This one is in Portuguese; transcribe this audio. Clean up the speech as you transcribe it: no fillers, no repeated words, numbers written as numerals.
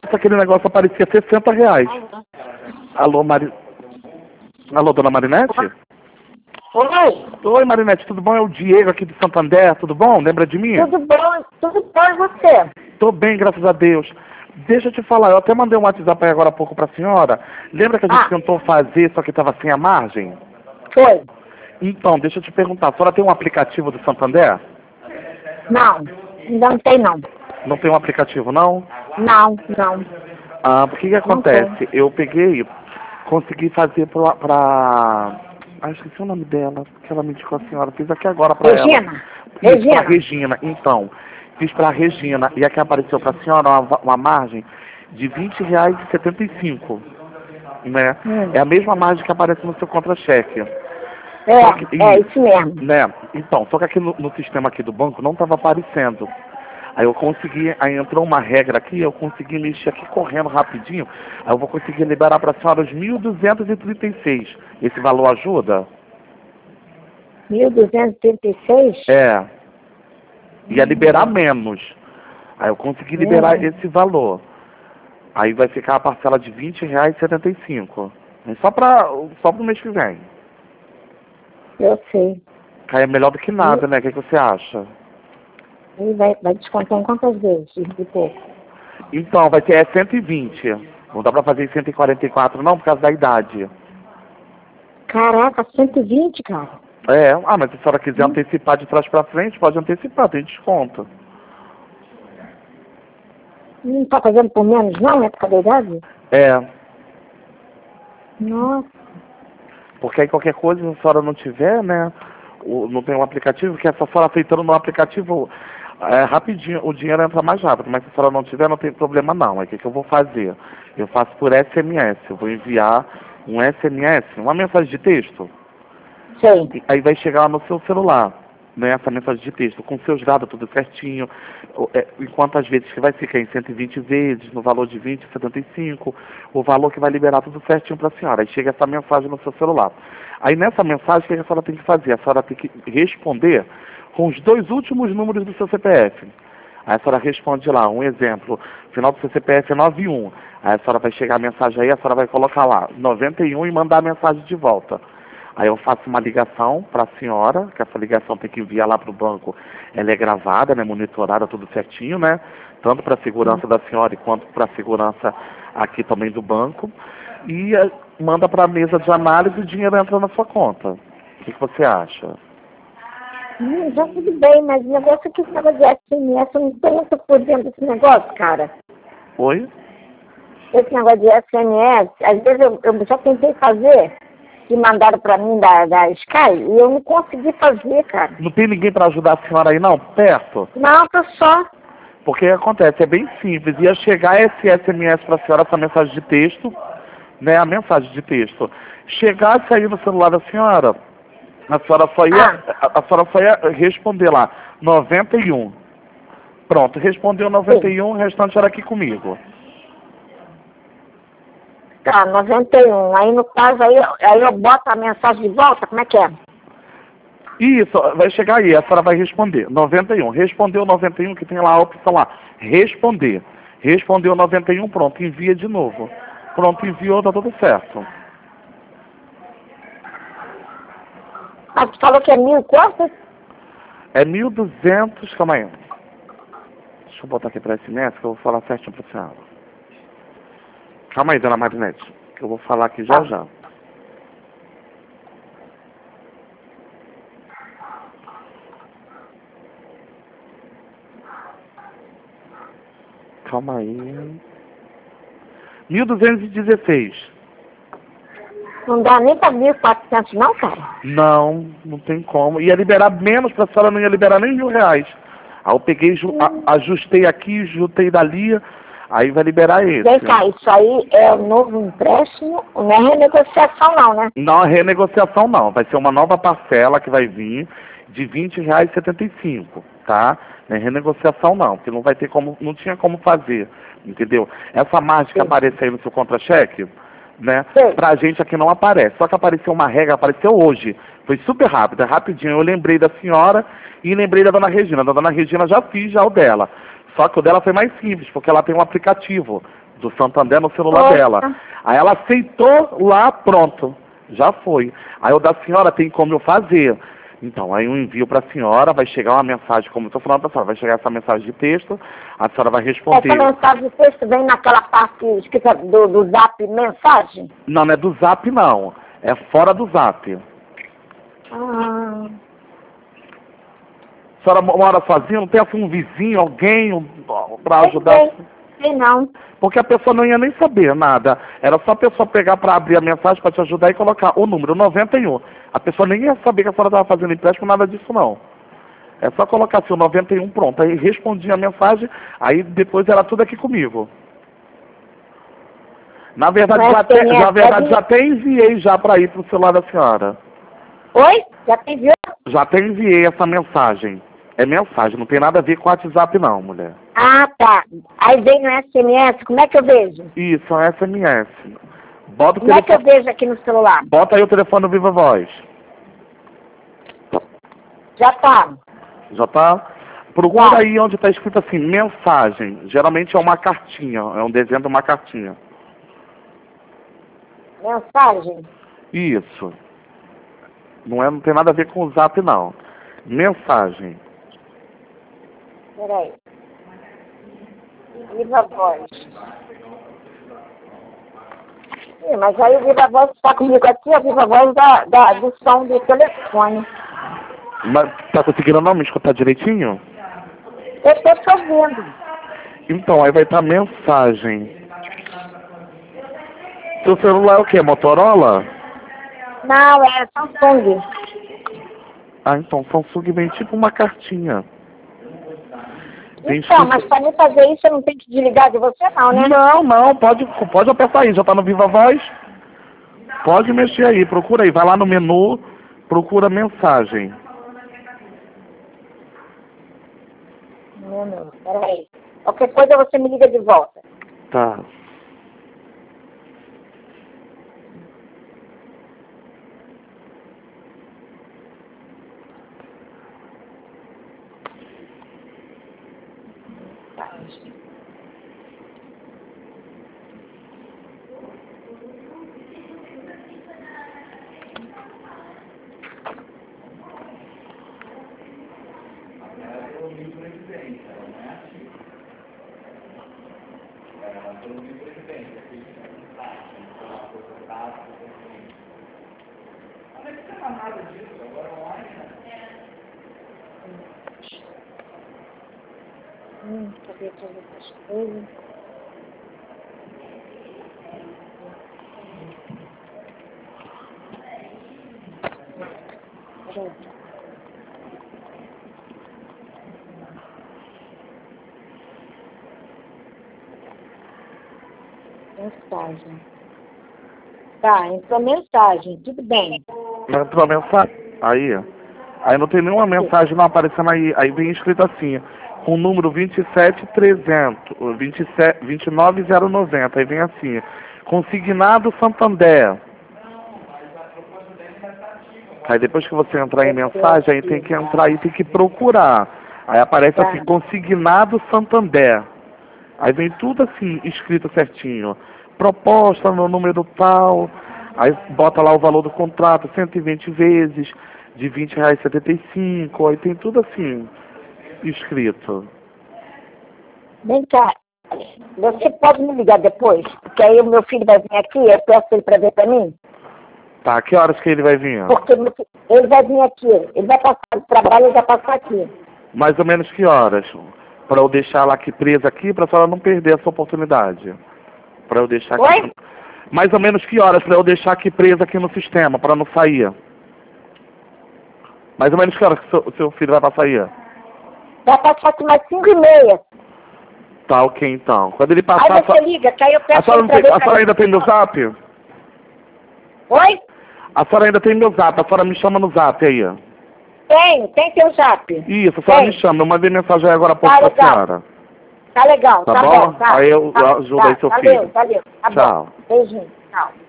aquele negócio aparecia R$60. Alô, Alô, dona Marinete? Oi, Oi, Marinete, tudo bom? É o Diego aqui de Santander, tudo bom? Lembra de mim? tudo bom e você? Tô bem, graças a Deus. Deixa eu te falar, eu até mandei um WhatsApp aí agora há pouco pra senhora. Lembra que a gente tentou fazer, só que tava sem a margem? Foi. Então, deixa eu te perguntar, a senhora tem um aplicativo do Santander? Não, ainda não tem não. Não tem um aplicativo, não? Não. Ah, o que acontece? Eu peguei, consegui fazer Ah, esqueci o nome dela, que ela me indicou a senhora, fiz aqui agora pra ela. Regina? Isso, pra Regina, então. Fiz pra Regina, e aqui apareceu pra senhora uma margem de R$20,75, né? É a mesma margem que aparece no seu contra-cheque. É isso mesmo. Né? Então, só que aqui no sistema aqui do banco não estava aparecendo. Aí eu consegui, aí entrou uma regra aqui, eu consegui mexer aqui correndo rapidinho, aí eu vou conseguir liberar para a senhora os 1.236. Esse valor ajuda? 1.236? É. Ia liberar menos. Aí eu consegui liberar esse valor. Aí vai ficar a parcela de R$20,75. Só pro mês que vem. Eu sei. Cai é melhor do que nada, né? O que você acha? E vai descontar em quantas vezes de pouco? Então, vai ser 120. Não dá pra fazer em 144 não, por causa da idade. Caraca, 120, cara. É, mas se a senhora quiser antecipar de trás pra frente, pode antecipar, tem desconto. Não tá fazendo por menos não, é por causa da idade? É, Nossa. porque aí qualquer coisa, se a senhora não tiver, né, não tem um aplicativo, que essa senhora aceitando no aplicativo, rapidinho, o dinheiro entra mais rápido, mas se a senhora não tiver, não tem problema não. Aí o que eu vou fazer? Eu faço por SMS, eu vou enviar um SMS, uma mensagem de texto. Sei. Aí vai chegar lá no seu celular, né, essa mensagem de texto, com seus dados tudo certinho, em quantas vezes que vai ficar em 120 vezes, no valor de 20,75, o valor que vai liberar tudo certinho para a senhora. Aí chega essa mensagem no seu celular. Aí nessa mensagem, o que a senhora tem que fazer? A senhora tem que responder com os 2 últimos números do seu CPF. Aí a senhora responde lá, um exemplo, final do seu CPF é 91. Aí a senhora vai chegar a mensagem aí, a senhora vai colocar lá 91 e mandar a mensagem de volta. Aí eu faço uma ligação para a senhora, que essa ligação tem que enviar lá para o banco. Ela é gravada, né, monitorada, tudo certinho, né? Tanto para a segurança da senhora quanto para a segurança aqui também do banco. E manda para a mesa de análise e o dinheiro entra na sua conta. O que você acha? Já tudo bem, mas o negócio é que esse negócio de SMS, eu não estou muito por dentro desse negócio, cara. Oi? Esse negócio de SMS, às vezes eu já tentei fazer, que mandaram para mim da Sky, e eu não consegui fazer, cara. Não tem ninguém para ajudar a senhora aí não, perto? Não, tá só. Porque acontece, é bem simples. Ia chegar esse SMS para a senhora, essa mensagem de texto, né, a mensagem de texto. Chegasse aí no celular da senhora, a senhora só ia responder lá, 91. Pronto, respondeu 91, o restante era aqui comigo. Tá, 91. Aí no caso, aí eu boto a mensagem de volta, como é que é? Isso, vai chegar aí, a senhora vai responder, 91. Respondeu 91, que tem lá a opção lá, responder. Respondeu 91, pronto, envia de novo. Pronto, enviou, tá tudo certo. Ah, tu falou que é 1.000 quanto? É 1.200, calma aí. Deixa eu botar aqui para SMS, que eu vou falar certinho pra senhora. Calma aí, dona Marinete, que eu vou falar aqui já já. Calma aí. 1.216. Não dá nem para 1.400 não, cara? Não, não tem como. Ia liberar menos pra senhora, não ia liberar nem R$1.000. Aí eu peguei, ajustei aqui, juntei dali, aí vai liberar esse. Vem cá, isso aí é um novo empréstimo, não é renegociação não, né? Não é renegociação não, vai ser uma nova parcela que vai vir de R$20,75, tá? Não é renegociação não, porque não vai ter como, não tinha como fazer, entendeu? Essa margem que aparece aí no seu contra-cheque, né? Pra gente aqui não aparece, só que apareceu uma regra, apareceu hoje, foi super rápido, rapidinho, eu lembrei da senhora e lembrei da dona Regina. Da dona Regina já fiz já o dela, só que o dela foi mais simples, porque ela tem um aplicativo, do Santander no celular dela. Aí ela aceitou lá, pronto, já foi. Aí o da senhora tem como eu fazer. Então, aí eu envio para a senhora, vai chegar uma mensagem, como eu estou falando para a senhora, vai chegar essa mensagem de texto, a senhora vai responder. Essa mensagem de texto vem naquela parte escrita do Zap mensagem? Não, não é do Zap não, é fora do Zap. Ah. A senhora mora sozinha, não tem assim um vizinho, alguém para ajudar? Sei não. Porque a pessoa não ia nem saber nada. Era só a pessoa pegar para abrir a mensagem para te ajudar e colocar o número 91. A pessoa nem ia saber que a senhora estava fazendo empréstimo, nada disso não. É só colocar assim o 91, pronto. Aí respondia a mensagem, aí depois era tudo aqui comigo. Na verdade, já até enviei já para ir para o celular da senhora. Oi? Já te enviou? Já até enviei essa mensagem. É mensagem, não tem nada a ver com o WhatsApp não, mulher. Ah, tá. Aí vem no SMS, como é que eu vejo? Isso, é SMS. Bota o Como é que eu vejo aqui no celular? Bota aí o telefone no Viva Voz. Já tá. Já tá? Procura aí onde está escrito assim, mensagem. Geralmente é uma cartinha, é um desenho de uma cartinha. Mensagem? Isso. Não tem nada a ver com o Zap não. Mensagem. Peraí. Viva Voz. Sim, mas aí o Viva Voz está comigo aqui, a Viva Voz do som do telefone. Mas tá conseguindo não me escutar direitinho? Eu estou te ouvindo. Então, aí vai estar mensagem. Seu celular é o quê? Motorola? Não, é Samsung. Ah, então Samsung vem tipo uma cartinha. Então, mas para mim fazer isso eu não tenho que desligar de você não, né? Não, pode apertar aí, já tá no Viva Voz. Pode mexer aí, procura aí, vai lá no menu, procura mensagem. Não, peraí. Qualquer coisa você me liga de volta. Tá. Cadê todas essas coisas? Mensagem. Tá, entrou mensagem, tudo bem. Entrou a mensagem? Aí não tem nenhuma mensagem não aparecendo aí. Aí vem escrito assim, com o número 27300, 29090. Aí vem assim, consignado Santander. Aí depois que você entrar em mensagem, aí tem que entrar aí, tem que procurar. Aí aparece assim, consignado Santander. Aí vem tudo assim, escrito certinho. Proposta no número tal. Aí bota lá o valor do contrato, 120 vezes, de R$20,75. Aí tem tudo assim, escrito. Vem cá, você pode me ligar depois? Porque aí o meu filho vai vir aqui, eu peço ele para ver para mim. Tá, que horas que ele vai vir? Porque ele vai vir aqui, ele vai passar do trabalho, ele vai passar aqui. Mais ou menos que horas? Para eu deixar ela aqui presa aqui, para a senhora não perder essa oportunidade. Para eu deixar aqui. Oi? Mais ou menos que horas para eu deixar aqui presa aqui no sistema, para não sair? Mais ou menos que horas que o seu filho vai passar aí? Vai passar aqui mais 5h30. Tá, ok então. Quando ele passar... Aí você liga, que aí eu peço a senhora ainda tem meu zap? Oi? A senhora ainda tem meu zap, a senhora me chama no zap aí. Tem teu zap. Isso, a senhora me chama, eu mandei mensagem aí agora há pouco pra senhora. Tá legal, Tá tá bom? bom. Tá, aí eu ajudo aí seu filho. Valeu. Tá Tchau. bom. Beijinho, tchau.